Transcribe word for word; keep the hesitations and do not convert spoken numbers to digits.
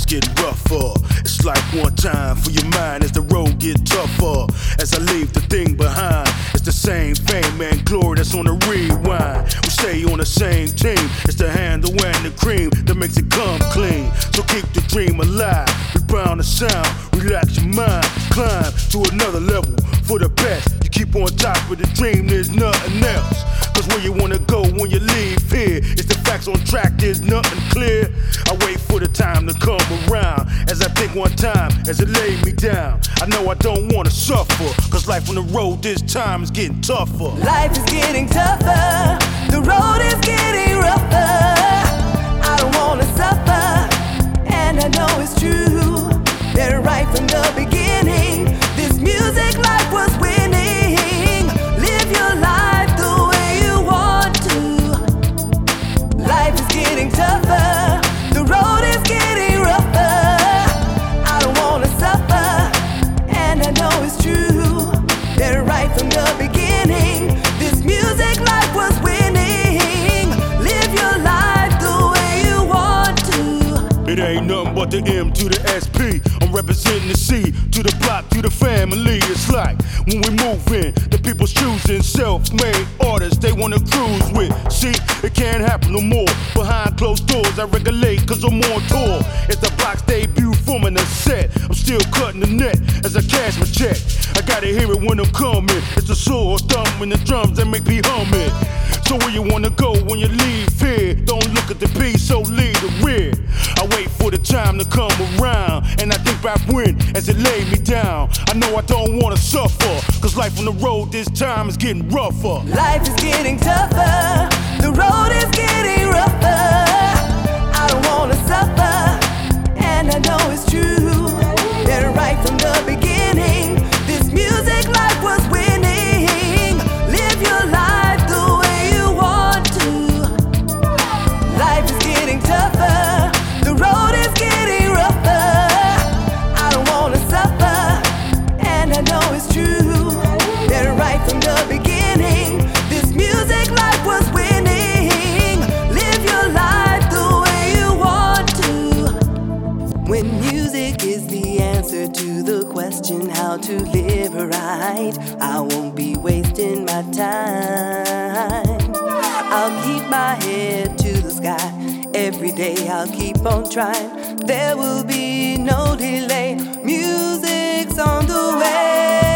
getting rougher. It's like one time for your mind as the road get tougher. As I leave the thing behind, it's the same fame and glory that's on the rewind. We stay on the same team. It's the handle and the cream that makes it come clean. So keep the dream alive. Rebound the sound, relax your mind, climb to another level for the best. You keep on top of the dream, there's nothing else. Cause where you wanna go when you leave here, it's the facts on track, there's nothing clear. I wait for the time to come around, as I think one time, as it laid me down. I know I don't wanna suffer, cause life on the road this time is getting tougher. Life is getting tougher, the road is getting rougher. I don't wanna suffer, and I know it's true, that right from the beginning, this music life was winning. Live your life the way you want to. Life is getting tougher, the road is getting rougher. I don't wanna suffer, and I know it's true, that right from the beginning, this music life was winning. Live your life the way you want to. It ain't nothing but the M to the S P. I'm representing the C to the block to the family. It's like when we move in, the people's choosing self-made artists they wanna cruise with. See, it can't happen no more. Behind closed doors, I regulate cause I'm on tour. It's the block's debut forming a set. I'm still cutting the net as I cash my check. I gotta hear it when I'm coming. It's the sword, thumb, and the drums that make me hum it. So where you wanna go when you leave here? Don't look at the piece, so lead the rear. I wait for the time to come around, and I think back when, as it laid me down. I know I don't wanna suffer, cause life on the road this time is getting rougher. Life is getting tougher, the road is getting rougher. I don't wanna suffer, and I know it's true, that right from the beginning, this music life was winning. Live your life the way you want to. Life is getting tougher, the road is getting rougher. I don't wanna suffer, and I know it's true, that right from the beginning, this music life was winning. Live your life the way you want to. When music is the answer to the question how to live right, I won't be wasting my time. I'll keep my head to the sky. Every day I'll keep on trying. There will be no delay. Music's on the way.